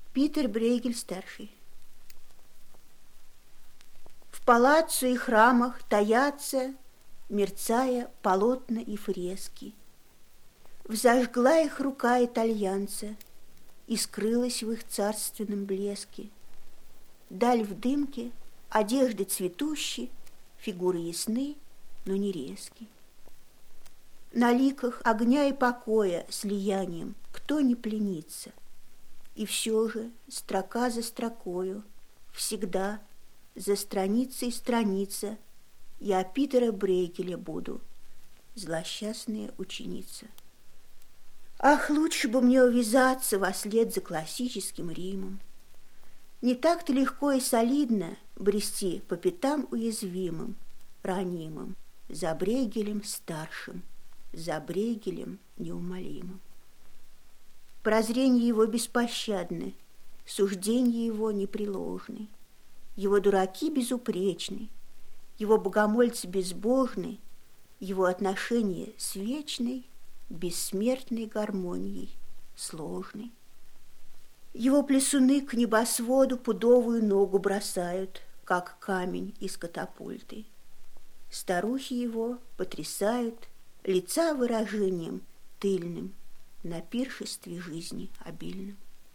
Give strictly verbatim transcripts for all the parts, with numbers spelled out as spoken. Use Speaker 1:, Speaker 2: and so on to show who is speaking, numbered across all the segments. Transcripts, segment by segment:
Speaker 1: Питер Брейгель-старший. В палаццо и храмах таятся, мерцая, полотна и фрески. Взожгла их рука итальянца и скрылась в их царственном блеске. Даль в дымке, одежды цветущие, фигуры ясны, но не резки. На ликах огня и покоя слиянием кто не пленится, и все же строка за строкою всегда за страницей страница я Питера Брейгеля буду, злосчастная ученица. Ах, лучше бы мне увязаться вослед за классическим Римом. Не так-то легко и солидно брести по пятам уязвимым, ранимым, за Брейгелем старшим, за Брейгелем неумолимым. Прозрение его беспощадны, суждения его непреложны, его дураки безупречны, его богомольцы безбожны, его отношения с вечной, бессмертной гармонией сложны. Его плясуны к небосводу пудовую ногу бросают, как камень из катапульты. Старухи его потрясают лица выражением тыльным на пиршестве жизни обильным.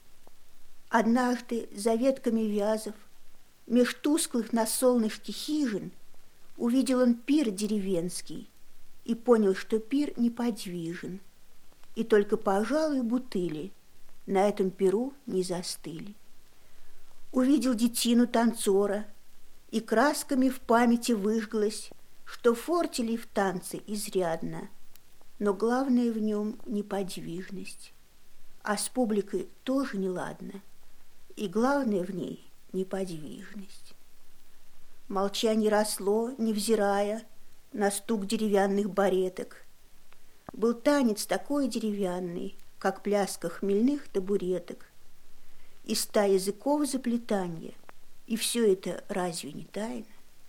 Speaker 1: Однажды за ветками вязов меж тусклых на солнышке хижин увидел он пир деревенский и понял, что пир неподвижен, и только, пожалуй, бутыли на этом пиру не застыли. Увидел детину танцора, и красками в памяти выжглось, что фортелей в танце изрядно, но главное в нем неподвижность, а с публикой тоже неладно, и главное в ней неподвижность. Молчание росло, невзирая на стук деревянных бареток. Был танец такой деревянный, как пляска хмельных табуреток, и ста языков заплетанья, и все это разве не тайна?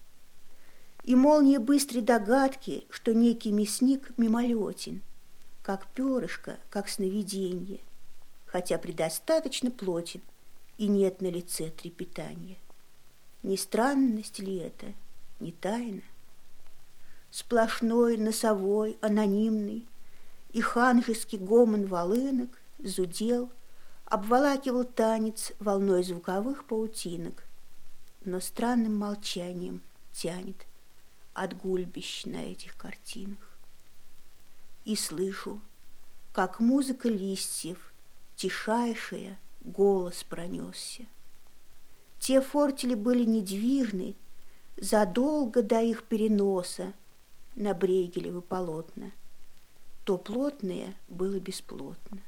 Speaker 1: И молния быстрой догадки, что некий мясник мимолетен, как перышко, как сновиденье, хотя предостаточно плотен, и нет на лице трепетания. Не странность ли это, не тайна? Сплошной, носовой, анонимный и ханжеский гомон волынок зудел, обволакивал танец волной звуковых паутинок, но странным молчанием тянет от гульбищ на этих картинах. И слышу, как музыка листьев, тишайшая, голос пронесся. Те фортели были недвижны задолго до их переноса на Брейгелевы полотна. То плотное было бесплотно.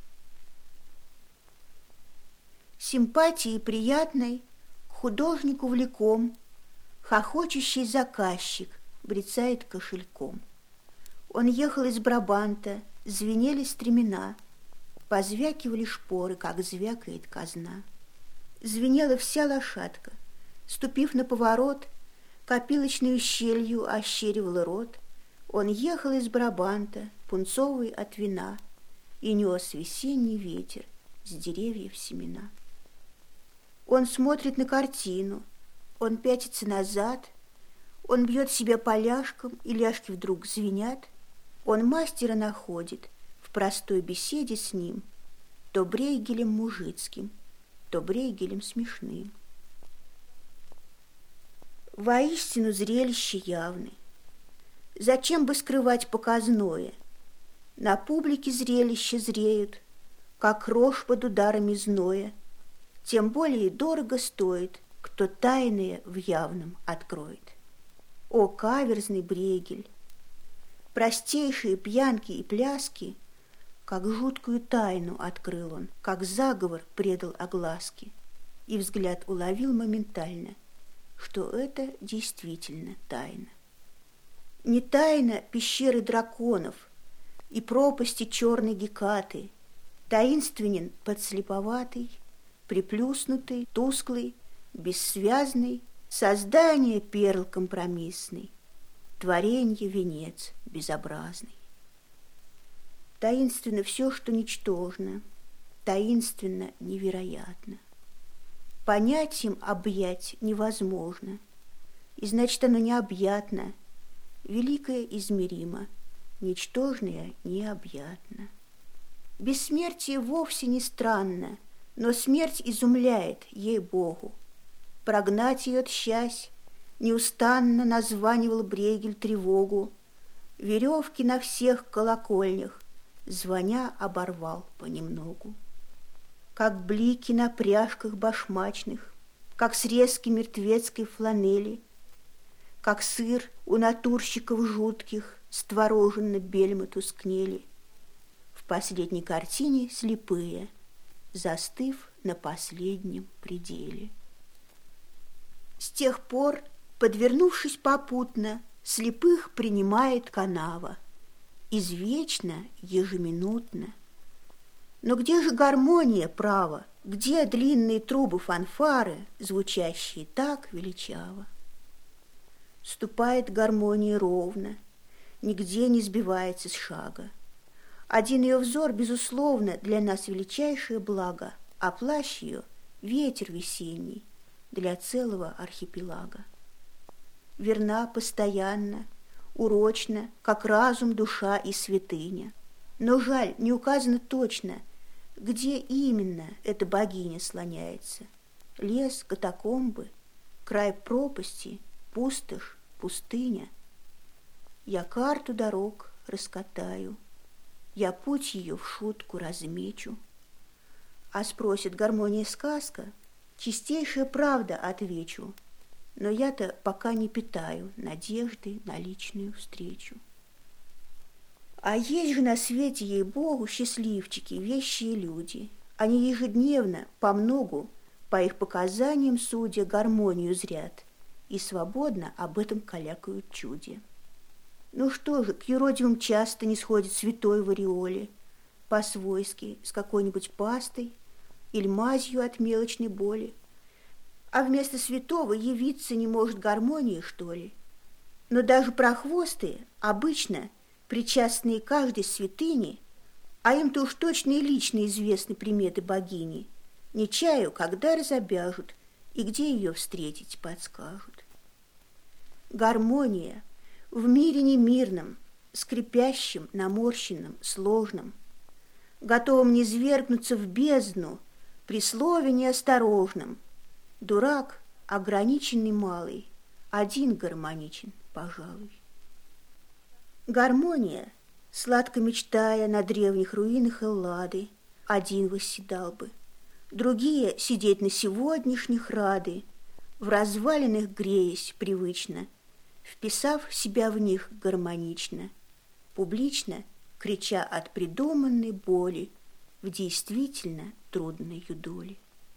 Speaker 1: Симпатией приятной к художнику влеком хохочущий заказчик брецает кошельком. Он ехал из Брабанта, звенели стремена, позвякивали шпоры, как звякает казна. Звенела вся лошадка, ступив на поворот, копилочную щелью ощеривал рот. Он ехал из Брабанта, пунцовый от вина, и нес весенний ветер с деревьев семена. Он смотрит на картину, он пятится назад, он бьет себя поляшком, и ляжки вдруг звенят. Он мастера находит в простой беседе с ним, то Брейгелем мужицким, то Брейгелем смешным. Воистину зрелище явны. Зачем бы скрывать показное? На публике зрелища зреют, как рожь под ударами зноя. Тем более дорого стоит, кто тайное в явном откроет. О, каверзный Брейгель! Простейшие пьянки и пляски, как жуткую тайну открыл он, как заговор предал огласке, и взгляд уловил моментально, что это действительно тайна. Не тайна пещеры драконов и пропасти черной Гекаты, таинственен подслеповатый, приплюснутый, тусклый, бессвязный, создание перл компромиссный, творенье венец безобразный. Таинственно все, что ничтожно, таинственно невероятно. Понять им объять невозможно, и значит, оно необъятно, великое измеримо, ничтожное необъятно. Бессмертие вовсе не странно, но смерть изумляет, ей-богу. Прогнать ее тщась, неустанно названивал Брейгель тревогу. Веревки на всех колокольнях, звоня, оборвал понемногу. Как блики на пряжках башмачных, как срезки мертвецкой фланели, как сыр у натурщиков жутких створоженно бельмы тускнели. В последней картине слепые, застыв на последнем пределе. С тех пор, подвернувшись попутно, слепых принимает канава, извечно, ежеминутно. Но где же гармония, право, где длинные трубы фанфары, звучащие так величаво? Ступает гармония ровно, нигде не сбивается с шага. Один ее взор, безусловно, для нас величайшее благо, а плащ ее — ветер весенний для целого архипелага. Верна постоянно, урочно, как разум, душа и святыня. Но жаль, не указано точно, где именно эта богиня слоняется. Лес, катакомбы, край пропасти, пустошь, пустыня. Я карту дорог раскатаю, я путь ее в шутку размечу. А спросит гармония сказка, чистейшая правда отвечу, но я-то пока не питаю надежды на личную встречу. А есть же на свете, ей-богу, счастливчики, вещие люди. Они ежедневно, помногу, по их показаниям судя, гармонию зрят и свободно об этом калякают чуде. Ну что же, к юродивым часто не сходит святой в ореоле, по-свойски, с какой-нибудь пастой или мазью от мелочной боли. А вместо святого явиться не может гармонии, что ли? Но даже прохвосты обычно причастные каждой святыне, а им-то уж точно и лично известны приметы богини, не чаю, когда разобяжут и где ее встретить подскажут. Гармония в мире немирном, скрипящем, наморщенном, сложном, готовом низвергнуться в бездну при слове неосторожном. Дурак, ограниченный малый, один гармоничен, пожалуй. Гармония, сладко мечтая на древних руинах Эллады, один восседал бы, другие сидеть на сегодняшних рады, в развалинах греясь привычно, вписав себя в них гармонично, публично крича от придуманной боли в действительно трудной юдоли.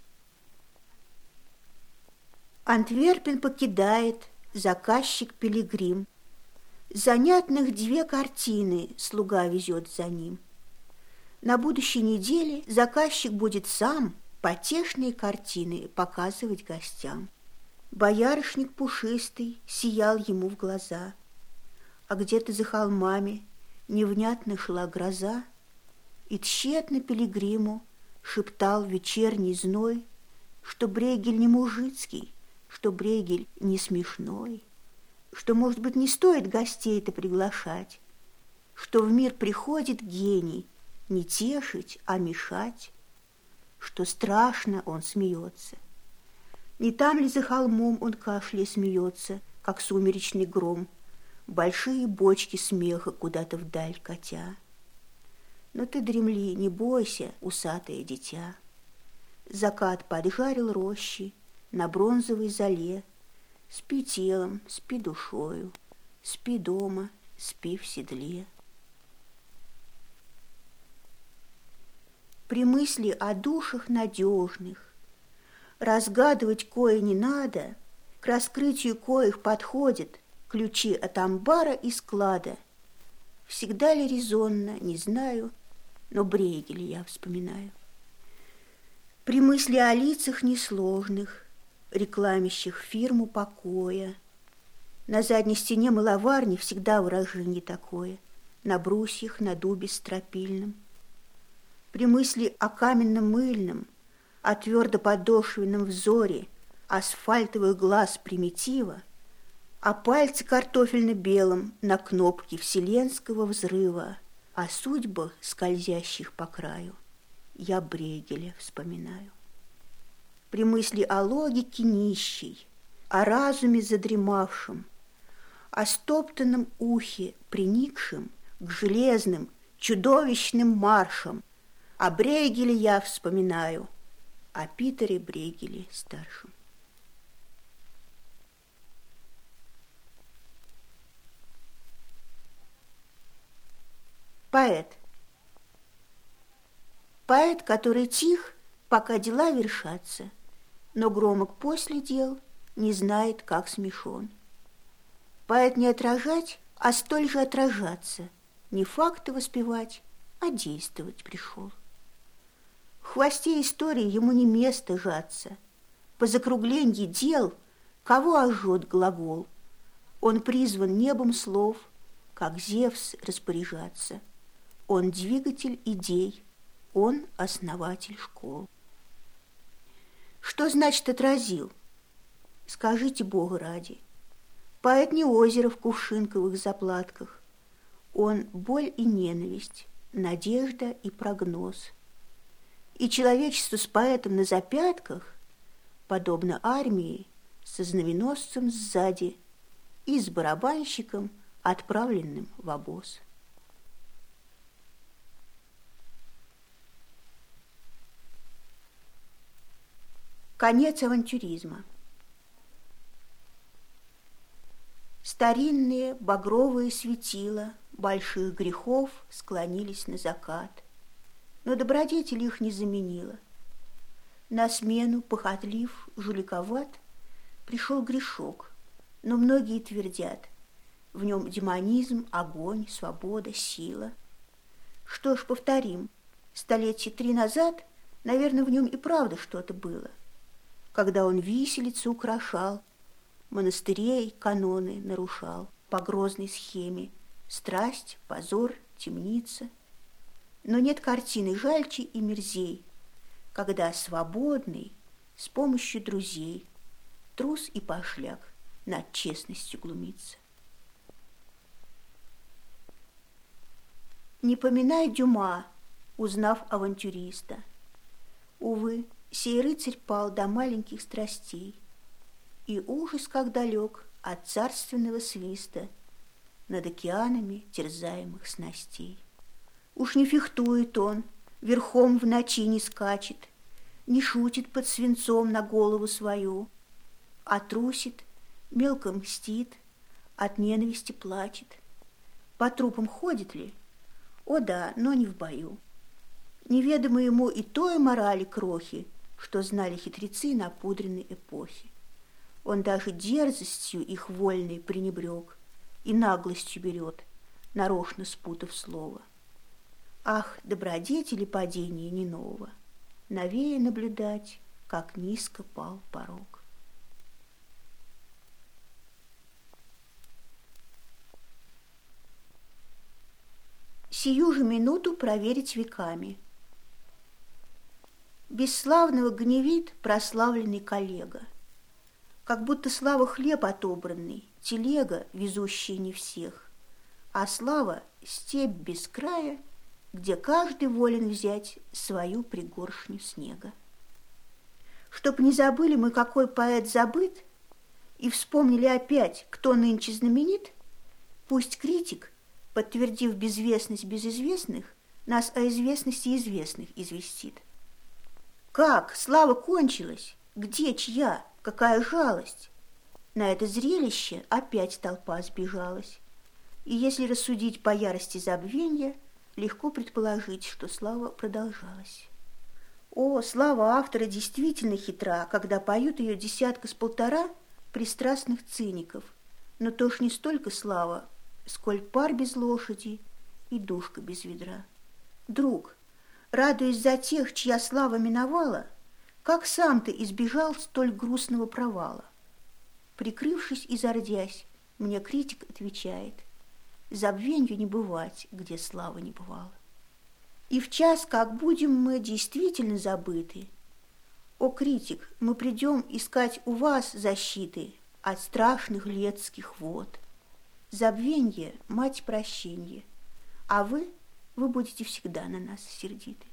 Speaker 1: Антверпен покидает заказчик-пилигрим. Занятных две картины слуга везет за ним. На будущей неделе заказчик будет сам потешные картины показывать гостям. Боярышник пушистый сиял ему в глаза, а где-то за холмами невнятно шла гроза, и тщетно пилигриму шептал вечерний зной, что Брейгель не мужицкий, что Брейгель не смешной, что, может быть, не стоит гостей-то приглашать, что в мир приходит гений не тешить, а мешать, что страшно он смеется. Не там ли за холмом он кашляя смеется, как сумеречный гром, большие бочки смеха куда-то вдаль катя? Но ты дремли, не бойся, усатое дитя. Закат поджарил рощи на бронзовой золе. Спи телом, спи душою, спи дома, спи в седле. При мысли о душах надежных, разгадывать кое не надо, к раскрытию коих подходят ключи от амбара и склада. Всегда ли резонно, не знаю, но Брейгеля я вспоминаю. При мысли о лицах несложных, рекламящих фирму покоя, на задней стене мыловарни всегда выражение такое, на брусьях, на дубе стропильном. При мысли о каменно-мыльном, о твердоподошвенном взоре асфальтовых глаз примитива, о пальце картофельно-белом на кнопке вселенского взрыва, о судьбах, скользящих по краю, я Брейгеля вспоминаю. При мысли о логике нищей, о разуме задремавшем, о стоптанном ухе, приникшем к железным, чудовищным маршам, о Брейгеле я вспоминаю, о Питере Брейгеле старшем. Поэт. Поэт, который тих, пока дела вершатся, но громок после дел, не знает, как смешон. Поэт не отражать, а столь же отражаться, не факты воспевать, а действовать пришел. В хвосте истории ему не место жаться. По закругленье дел кого ожжет глагол? Он призван небом слов, как Зевс, распоряжаться. Он двигатель идей, он основатель школ. Что значит отразил? Скажите Бога ради. Поэт не озеро в кувшинковых заплатках. Он боль и ненависть, надежда и прогноз. И человечество с поэтом на запятках, подобно армии, со знаменосцем сзади и с барабанщиком, отправленным в обоз. Конец авантюризма. Старинные багровые светила больших грехов склонились на закат, но добродетель их не заменила. На смену, похотлив, жуликоват, пришел грешок, но многие твердят, в нем демонизм, огонь, свобода, сила. Что ж, повторим, столетия три назад, наверное, в нем и правда что-то было, когда он виселицу украшал, монастырей каноны нарушал по грозной схеме, страсть, позор, темница. Но нет картины жальче и мерзей, когда свободный с помощью друзей трус и пошляк над честностью глумится. Не поминай Дюма, узнав авантюриста. Увы, сей рыцарь пал до маленьких страстей, и ужас как далек от царственного свиста над океанами терзаемых снастей. Уж не фехтует он, верхом в ночи не скачет, не шутит под свинцом на голову свою, а трусит, мелко мстит, от ненависти плачет. По трупам ходит ли? О да, но не в бою. Неведомо ему и той морали крохи, что знали хитрецы напудренной эпохи. Он даже дерзостью их вольной пренебрег и наглостью берет, нарочно спутав слово. Ах, добродетели падения не нового, новее наблюдать, как низко пал порог. Сию же минуту проверить веками. Бесславного гневит прославленный коллега, как будто слава хлеб отобранный, телега, везущая не всех, а слава степь без края, где каждый волен взять свою пригоршню снега. Чтоб не забыли мы, какой поэт забыт, и вспомнили опять, кто нынче знаменит, пусть критик, подтвердив безвестность безызвестных, нас о известности известных известит. Как? Слава кончилась? Где чья? Какая жалость? На это зрелище опять толпа сбежалась. И если рассудить по ярости забвенья, легко предположить, что слава продолжалась. О, слава автора действительно хитра, когда поют ее десятка с полтора пристрастных циников. Но то ж не столько слава, сколь пар без лошади и душка без ведра. Друг, радуясь за тех, чья слава миновала, как сам ты избежал столь грустного провала? Прикрывшись и зардясь, мне критик отвечает: забвенью не бывать, где славы не бывало. И в час, как будем мы действительно забыты, о, критик, мы придем искать у вас защиты от страшных летских вод. Забвенье, мать прощенье, а вы, вы будете всегда на нас сердиты.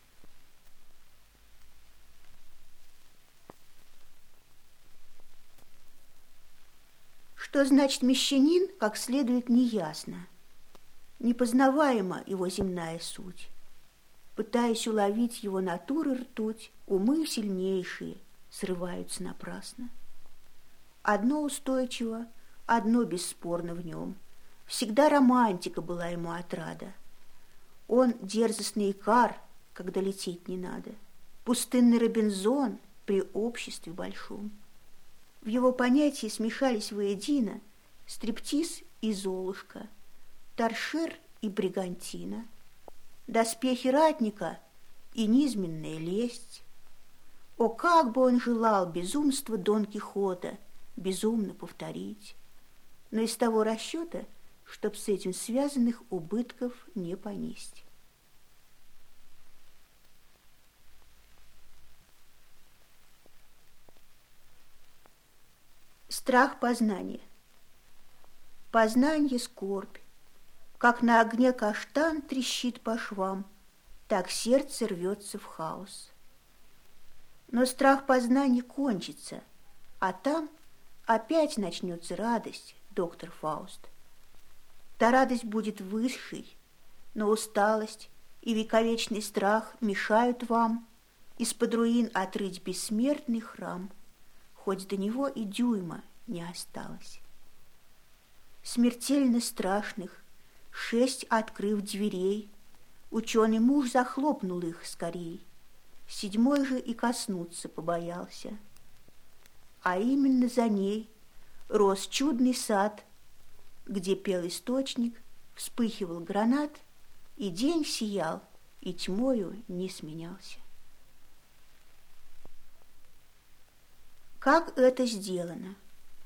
Speaker 1: Что значит мещанин, как следует, неясно. Непознаваема его земная суть. Пытаясь уловить его натуры ртуть, умы сильнейшие срываются напрасно. Одно устойчиво, одно бесспорно в нем. Всегда романтика была ему отрада. Он дерзостный икар, когда лететь не надо, пустынный Робинзон при обществе большом. В его понятии смешались воедино стриптиз и золушка, торшер и бригантина, доспехи ратника и низменная лесть. О, как бы он желал безумство Дон Кихота безумно повторить, но из того расчета, чтоб с этим связанных убытков не понесть. Страх познания. Познание — скорбь. Как на огне каштан трещит по швам, так сердце рвется в хаос. Но страх познания кончится, а там опять начнется радость, доктор Фауст. Та радость будет высшей, но усталость и вековечный страх мешают вам из-под руин отрыть бессмертный храм, хоть до него и дюйма не осталось. Смертельно страшных, шесть открыв дверей, ученый муж захлопнул их скорей, седьмой же и коснуться побоялся. А именно за ней рос чудный сад, где пел источник, вспыхивал гранат, и день сиял, и тьмою не сменялся. Как это сделано?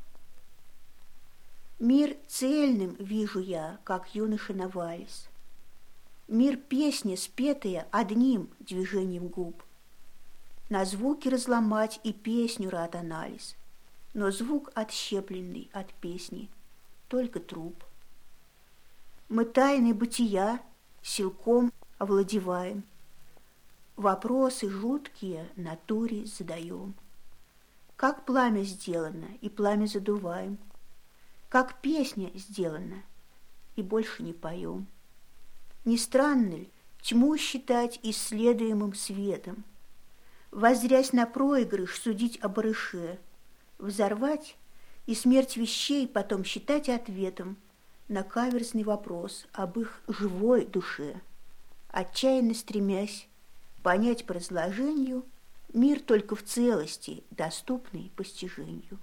Speaker 1: Мир цельным вижу я, как юноша Новалис. Мир песни, спетая одним движением губ. На звуки разломать и песню рад анализ, но звук отщепленный от песни, только труп. Мы тайны бытия силком овладеваем, вопросы жуткие натуре задаем. Как пламя сделано, и пламя задуваем, как песня сделана, и больше не поем. Не странно ли тьму считать исследуемым светом, воззрясь на проигрыш, судить о барыше, взорвать и смерть вещей потом считать ответом на каверзный вопрос об их живой душе, отчаянно стремясь понять по разложению мир только в целости, доступный постижению.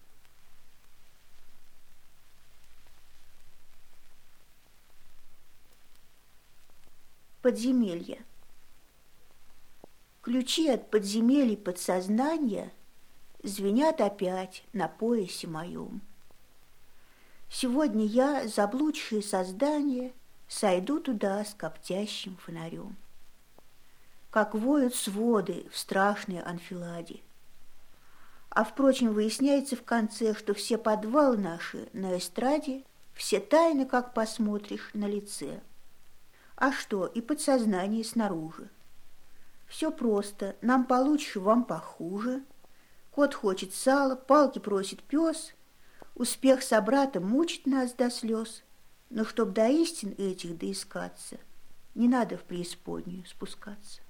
Speaker 1: Подземелье. Ключи от подземелий подсознания звенят опять на поясе моем. Сегодня я, заблудшее создание, сойду туда с коптящим фонарем. Как воют своды в страшной анфиладе. А, впрочем, выясняется в конце, что все подвалы наши на эстраде, все тайны, как посмотришь, на лице. А что, и подсознание снаружи. Все просто, нам получше, вам похуже. Кот хочет сала, палки просит пес. Успех собрата мучит нас до слез. Но чтоб до истин этих доискаться, не надо в преисподнюю спускаться.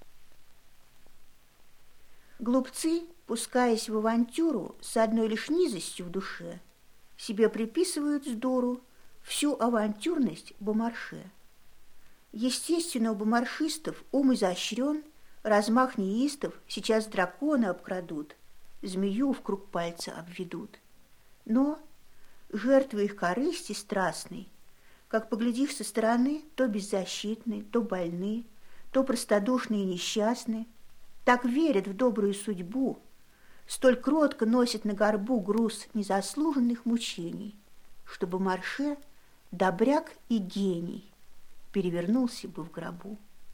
Speaker 1: Глупцы, пускаясь в авантюру с одной лишь низостью в душе, себе приписывают с дуру всю авантюрность Бомарше. Естественно, у бомаршистов ум изощрен, размах неистов, сейчас дракона обкрадут, змею в круг пальца обведут. Но жертвы их корысти страстной, как поглядишь со стороны, то беззащитны, то больны, то простодушны и несчастны, так верят в добрую судьбу, столь кротко носят на горбу груз незаслуженных мучений, чтобы Марше, добряк и гений, перевернулся бы в гробу.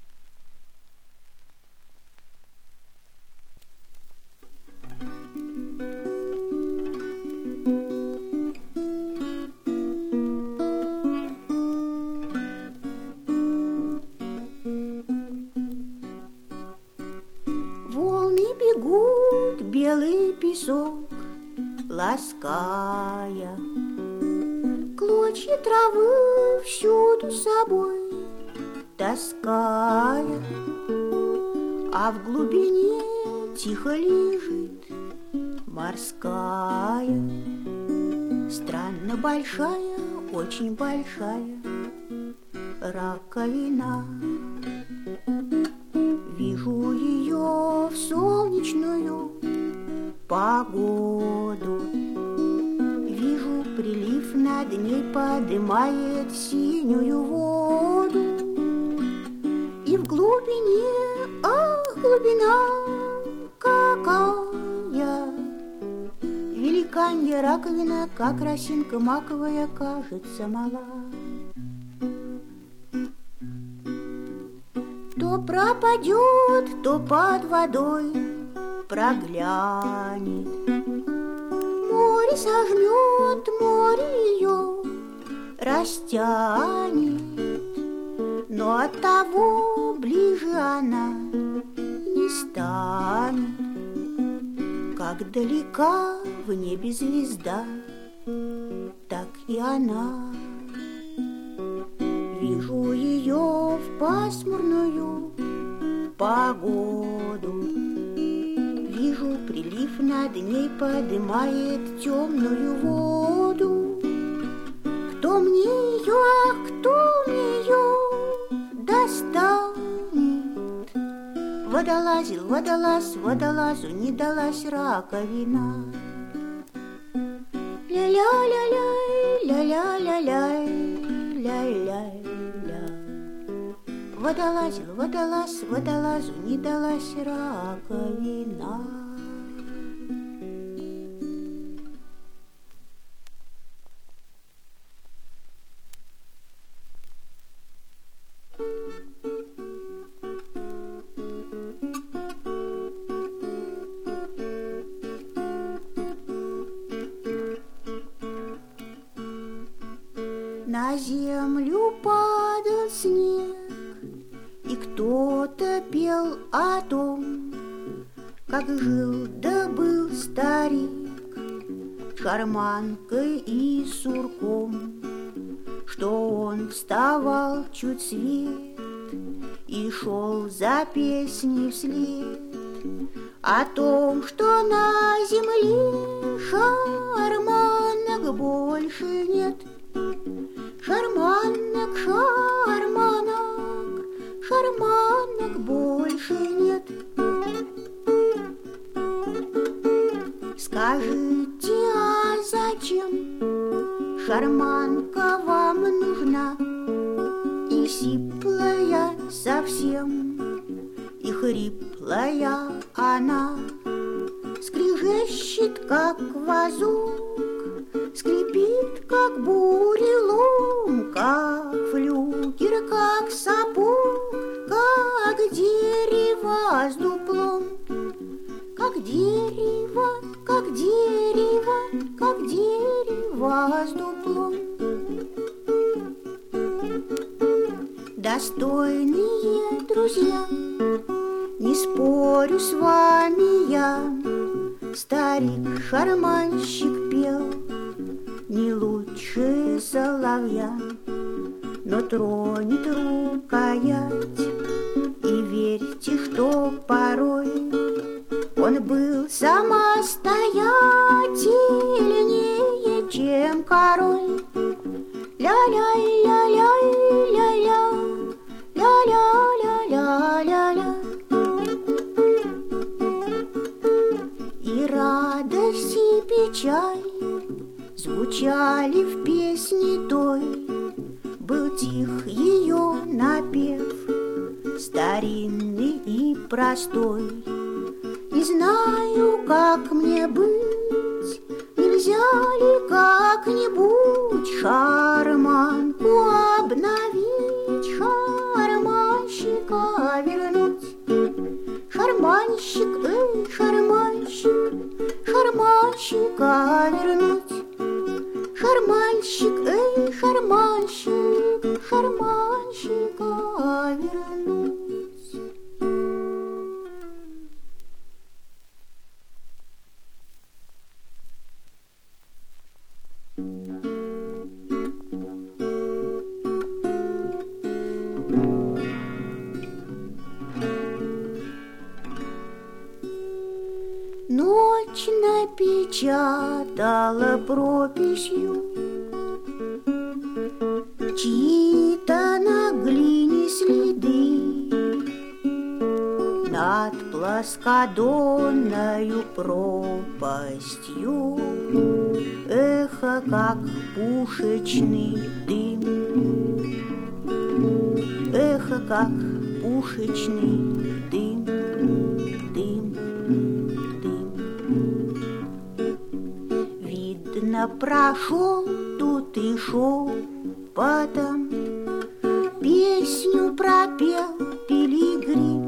Speaker 1: жгут белый песок, лаская. Клочья травы всюду с собой таская, а в глубине тихо лежит морская, странно большая, очень большая раковина. Вижу ее в солнечную погоду, вижу, прилив над ней подымает синюю воду. И в глубине, ах, глубина какая, великанья раковина, как росинка маковая, кажется мала. То пропадет, то под водой проглянет. Море сожмет, море ее растянет, но от того ближе она не станет. Как далека в небе звезда, так и она. Вижу ее в пасмурную погоду, вижу, прилив над ней подымает темную воду. Кто мне ее, ах, кто мне ее достанет? Водолазил водолаз, водолазу не далась раковина. Ля-ля-ля-ля, ля-ля-ля-ля, ля-ля-ля. Водолазил водолаз, водолазу не далась раковина. На землю падал снег, и кто-то пел о том, как жил да был старик с шарманкой и сурком, что он вставал чуть свет и шел за песней вслед о том, что на земле шарманок больше нет. Шарманок, шарманок, шарманок больше нет. Скажите, а зачем шарманка вам нужна? И сиплая совсем, и хриплая она, скрежещет, как вазок, скрипит, как бурелом, как флюгер, как сапог, как дерево с дуплом, как дерево, как дерево, как дерево с дуплом. Достойные друзья, не спорю с вами я, старик-шарманщик пел не лучше соловья, но тронет рукоять, и верьте, что порой он был самостоятельнее, чем король. Ля-ля-ля-ля-ля-ля, ля-ля-ля-ля-ля-ля. И радость, и печаль звучали в песне той, был тих ее напев, старинный и простой. Не знаю, как мне быть, нельзя ли как-нибудь шарманку обновить, шарманщика вернуть. Шарманщик, эй, шарманщик, шарманщика вернуть. Шарманщик, эй, шарманщик, шарманщика вернуть. Ночь напечатала прописью чьи-то на глине следы над плоскодонною пропастью. Эхо, как пушечный дым, эхо, как пушечный дым, дым, дым. Видно, прошел тут и шел потом, песню пропел пилигрим,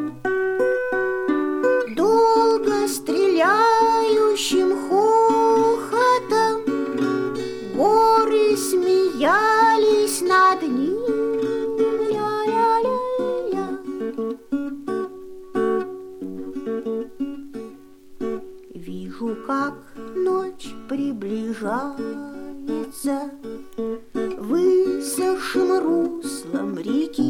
Speaker 1: долго стреляющим хохотом горы смеялись над ним. Ля-ля-ля-ля. Вижу, как ночь приближается высохшим руслом реки,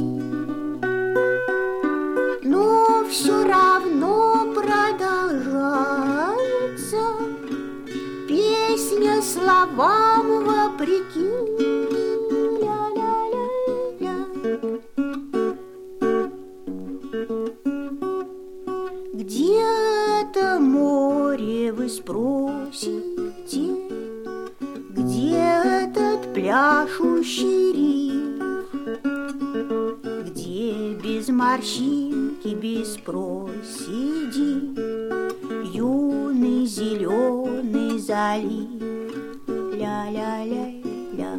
Speaker 1: но все равно продолжается песня словам вопреки. Ля-ля-ля-ля. Где это море, вы спросите? Где этот пляшущий риф? Где без морщинки, без проседи юный зеленый залив? Ля-ля-ля-ля.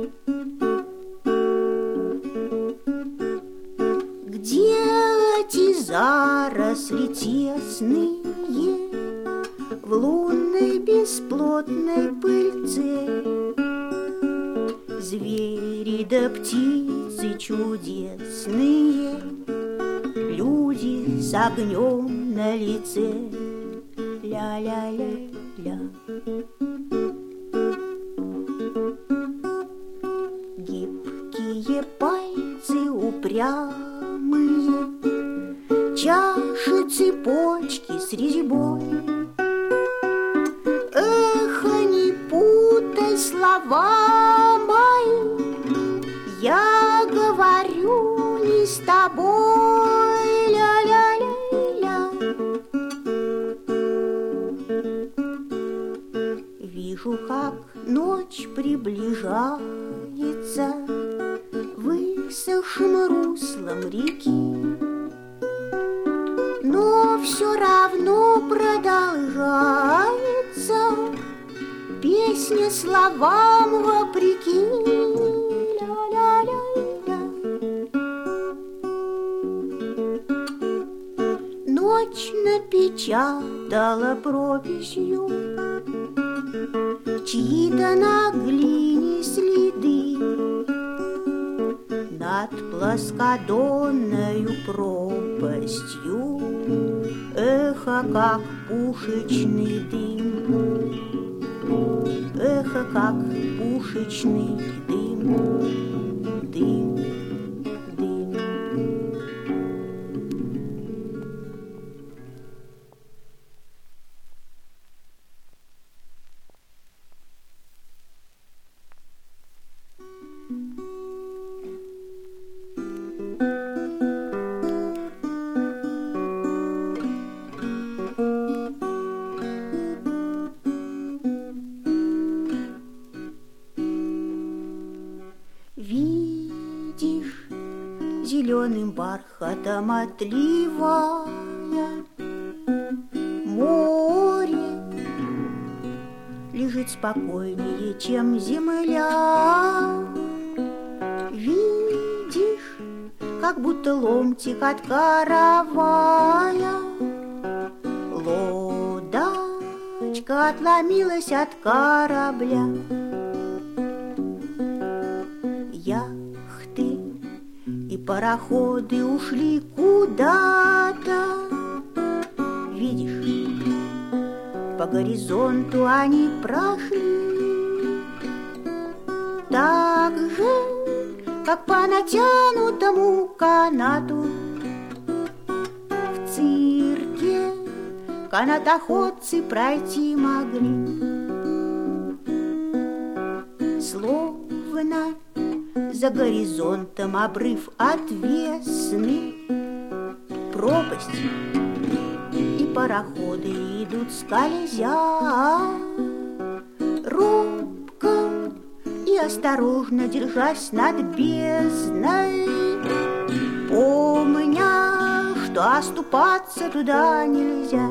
Speaker 1: Где эти заросли тесные в лунной бесплотной пыльце? Звери да птицы чудесные, люди с огнем на лице. Ля-ля-ля-ля. Гибкие пальцы упрямые, чаши цепочки с резьбой. Эхо, не путай слова мои, я говорю не с тобой. Ля-ля-ля-ля. Вижу, как ночь приближается высохшим руслом реки, но все равно продолжается песня словам вопреки. Ля-ля-ля-ля. Ночь напечатала прописью чьи-то на глине следы над плоскодонною пропастью. Эхо, как пушечный дым, эхо, как пушечный дым, дым, дым. Видишь, зеленым бархатом отливая, море лежит спокойнее, чем земля. Видишь, как будто ломтик от каравая, лодочка отломилась от корабля. Яхты и пароходы ушли куда-то. Видишь, по горизонту они прошли так же, как по натянутому канату. В цирке канатоходцы пройти могли. Словно за горизонтом обрыв отвесный, пропасть, и пароходы идут скользя, робко и осторожно держась над бездной, помня, что оступаться туда нельзя.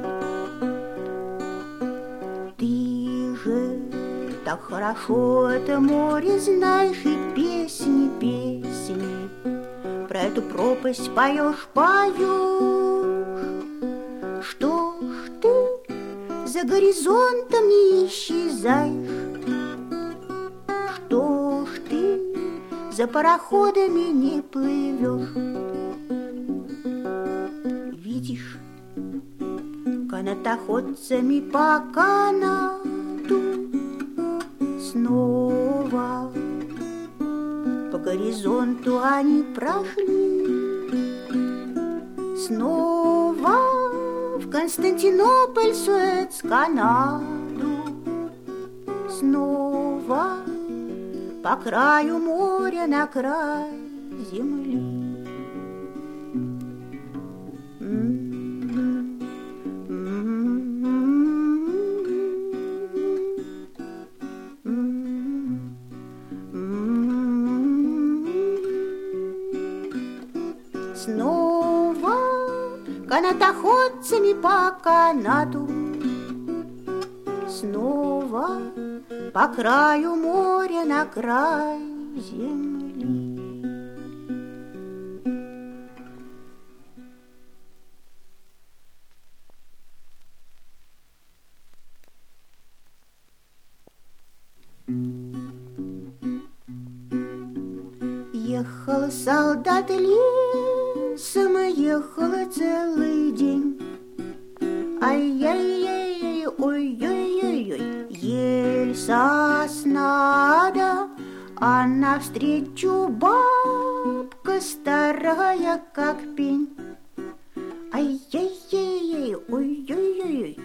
Speaker 1: Ты же так хорошо это море знаешь, и песни, песни про эту пропасть поешь, поешь. Что ж ты за горизонтом не исчезаешь? Что ж ты за пароходами не плывешь? Видишь, канатоходцами по канату снова по горизонту они прошли. Снова в Константинополь, Суэц, Канаду. Снова по краю моря на край земли. Снова канатоходцами по канату, снова по краю моря на край земли. Ехал солдат лесом, ехал целый день. Ай-яй-яй, ой-ой-ой-ой, ель сосна, да, а навстречу бабка старая, как пень. Ай-яй-яй, ой-ой-ой,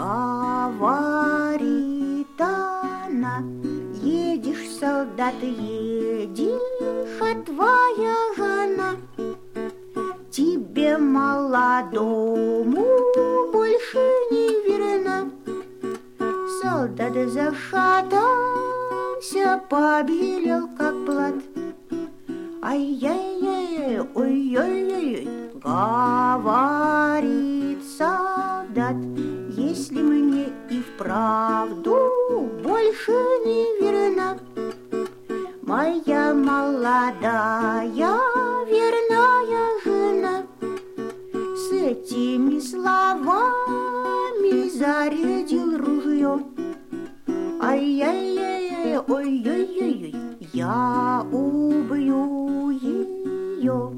Speaker 1: говорит она: едешь, солдат, едешь, а твоя жена тебе молодому больше не верна. Солдат зашатался, побелел, как плат. Ай-яй-яй, ой-ой-ой, говорит солдат: если мне и вправду больше не верна моя молодая верная жена. С этими словами зарядил ружье. Ай-яй-яй, ой-ой-ой, я убью ее.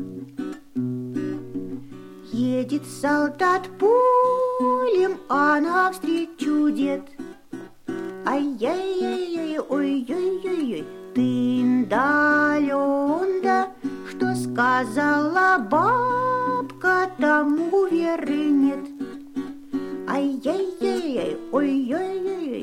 Speaker 1: Едет солдат полем, а навстречу дед. Ай-яй-яй, ой-ой-ой, тын-да-лён-да, что сказала бабка, тому веры нет. Ай-яй-яй, ой-ой-ой,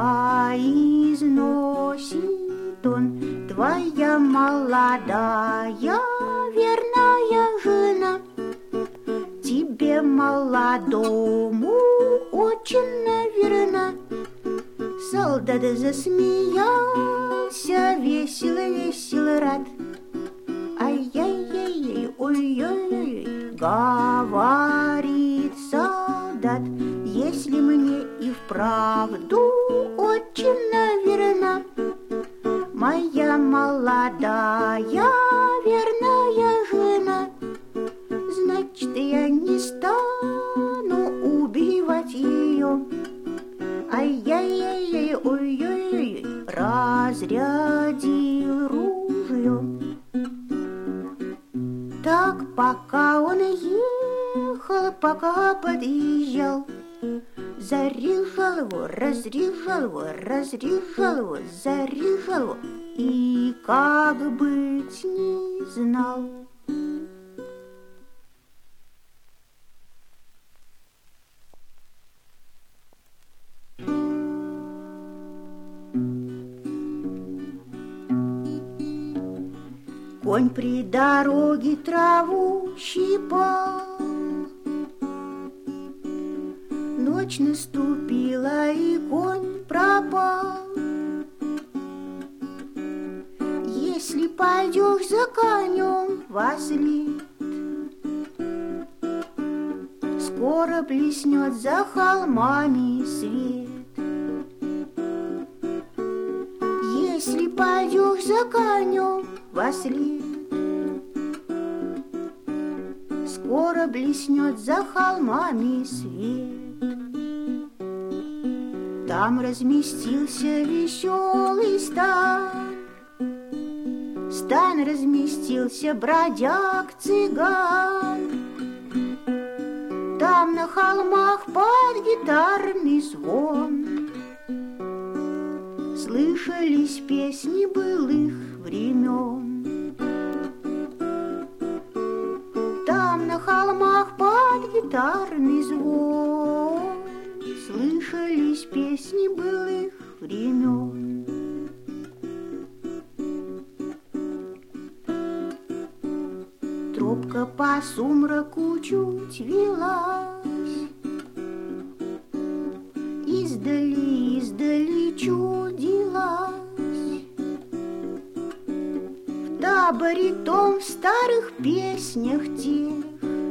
Speaker 1: произносит он: твоя молодая верная жена тебе молодому очень верна. Солдат засмеялся, весело-весело рад. Ай-яй-яй, ой-ой-ой, говорит солдат: если мне и вправду очень верна моя молодая верная жена, значит, я не стану убивать ее. Ай-яй-яй, ой-ой-ой, разрядил ружье. Так, пока он ехал, пока подъезжал, заряжал его, разряжал его, разряжал его, заряжал его, и как быть не знал. Конь при дороге траву щипал. Ночь наступила, и конь пропал. Если пойдешь за конем вослед, скоро блеснет за холмами свет. Если пойдешь за конем вослед, скоро блеснет за холмами свет. Там разместился веселый стан, стан разместился бродяг-цыган. Там на холмах под гитарный звон слышались песни былых времен. Там на холмах под гитарный звон слышались песни былых времен. Тропка по сумраку чуть велась, издали, издали чудилась. В таборе том, в старых песнях тех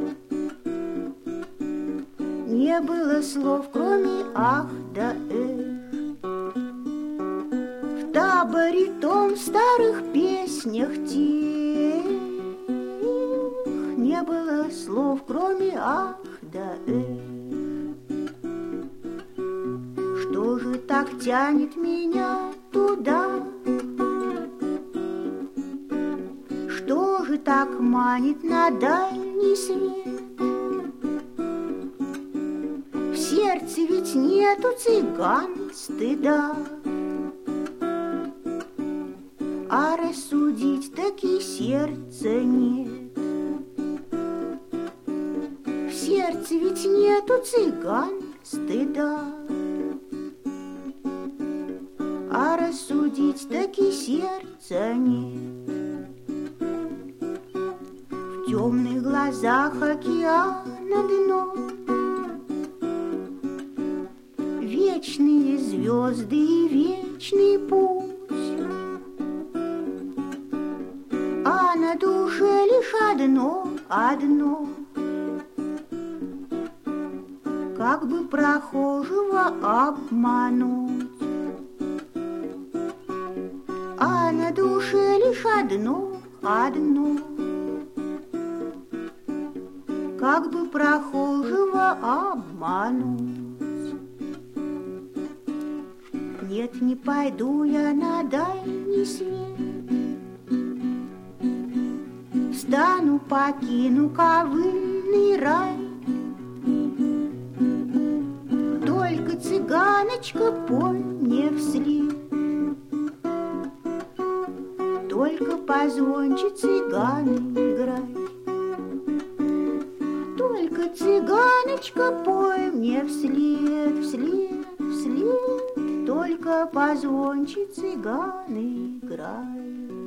Speaker 1: не было слов, кроме ах да эх. В таборе том, в старых песнях тех не было слов, кроме ах да эх. Что же так тянет меня туда? Что же так манит на дальний свет? В сердце ведь нету, цыган, стыда, а рассудить таки сердца нет. В сердце ведь нету, цыган, стыда, а рассудить таки сердца нет. В темных глазах океана дно, вечные звезды и вечный путь, а на душе лишь одно, одно, как бы прохожего обмануть. А на душе лишь одно, одно, как бы прохожего обмануть. Нет, не пойду я на дальний свет, встану, покину ковыльный рай. Только, цыганочка, пой мне вслед, только позвонче, цыган, играй. Только, цыганочка, пой мне вслед, вслед, вслед, только позвонче, цыган, играй.